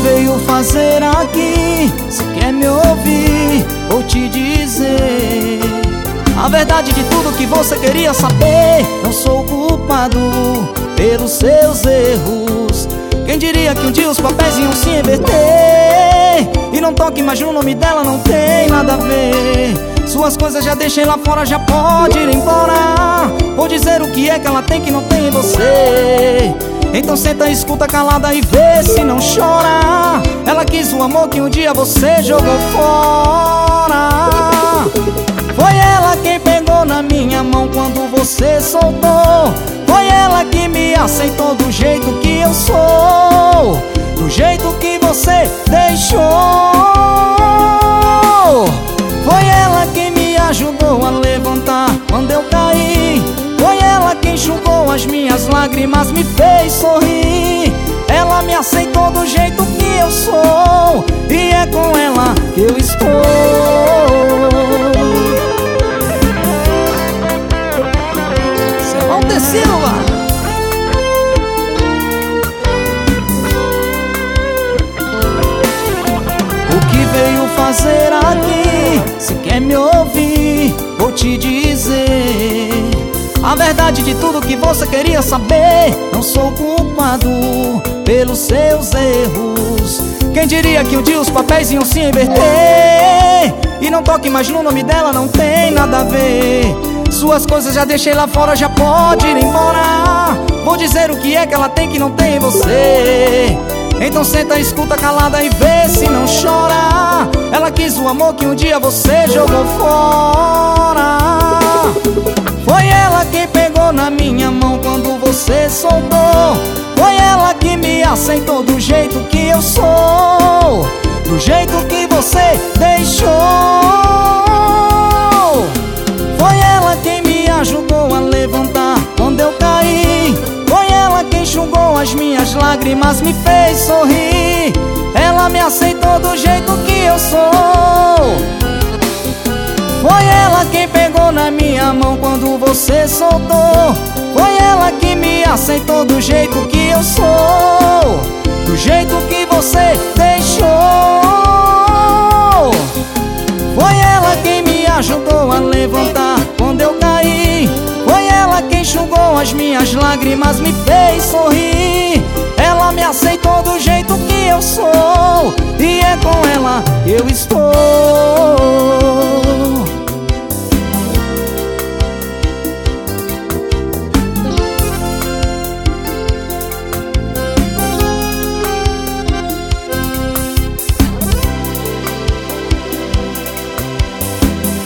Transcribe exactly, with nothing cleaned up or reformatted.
veio fazer aqui? Se quer me ouvir, vou te dizer a verdade de tudo que você queria saber. Não sou culpado pelos seus erros. Quem diria que um dia os papéis iam se inverter? E não toque mais no nome dela, não tem nada a ver. Suas coisas já deixei lá fora, já pode ir embora. Vou dizer o que é que ela tem que não tem em você. Então senta, escuta calada e vê se não chora. Ela quis o amor que um dia você jogou fora. Foi ela quem pegou na minha mão quando você soltou. Foi ela que me aceitou do jeito que eu sou, do jeito que você deixou. Foi ela quem me ajudou a levantar quando eu caí. Foi ela quem enxugou as minhas lágrimas, me fez sorrir. Ela me aceitou do jeito que eu sou, e é com ela que eu estou. Silva. O que veio fazer aqui? Se quer me ouvir, vou te dizer a verdade de tudo que você queria saber. Não sou culpado pelos seus erros. Quem diria que um dia os papéis iam se inverter? E não toque mais no nome dela, não tem nada a ver. Suas coisas já deixei lá fora, já pode ir embora. Vou dizer o que é que ela tem que não tem em você. Então senta, escuta calada e vê se não chora. Ela quis o amor que um dia você jogou fora. Foi ela quem pegou na minha mão quando você soltou. Foi ela que me aceitou do jeito que eu sou, do jeito que você deixou. Foi ela quem me ajudou a levantar quando eu caí. Foi ela quem enxugou as minhas lágrimas, me fez sorrir. Ela me aceitou do jeito que eu sou. Foi ela quem pegou na minha mão quando você soltou. Foi ela que me aceitou do jeito que eu sou, do jeito que você deixou. Foi ela quem me ajudou a levantar quando eu caí. Foi ela quem enxugou as minhas lágrimas, me fez sorrir. Ela me aceitou do jeito que eu sou, e é com ela que eu estou.